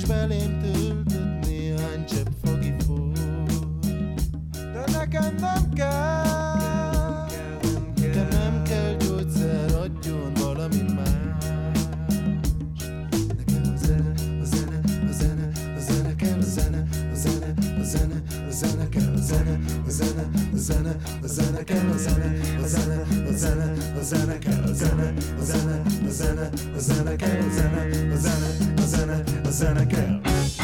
belém töltött néhány csepp fagifó. De nekem nem kell, nekem nem kell gyógyszer, adjon valami más. Nekem a zene, a zene, a zene, a zene kell, a zene, a zene, a zene, a zene kell, a zene, a zene, a zene, a zene kell, a zene, a zene, a zene, a zene kell, a zene, a zene, a zene, a zene kell, a zene, a zene, a zene, a zene kell.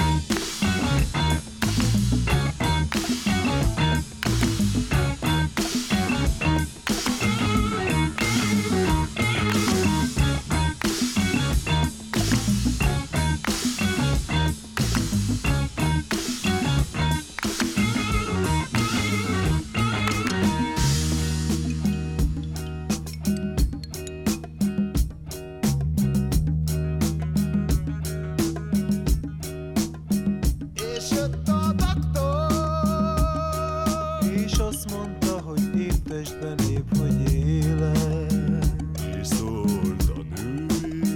És azt mondta, hogy épp testben épp, hogy élet. És szólt a nő: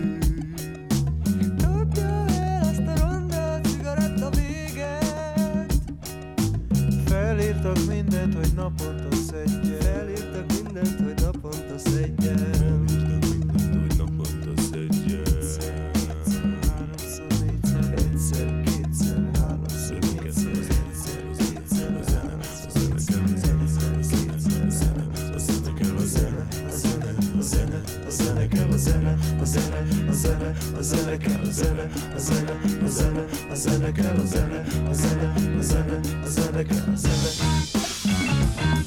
dobja el ezt a ronda cigaretta véget. Felírtak mindent, hogy naponta szedjen. Felírtak mindent, hogy naponta szedjen. Felírtak mindent, hogy naponta szedjen. Háromszor, négyszer, egyszer, kétszer, háromszor, négyszer, egyszer, kétszer, a zene, a zene kell, a zene kell, a zene, a zene, a zene, a zene kell, a zene, a zene, a zene, a zene kell, a zene, a zene, a zene, a zene kell, a zene, a zene, a zene, a zene kell, a zene.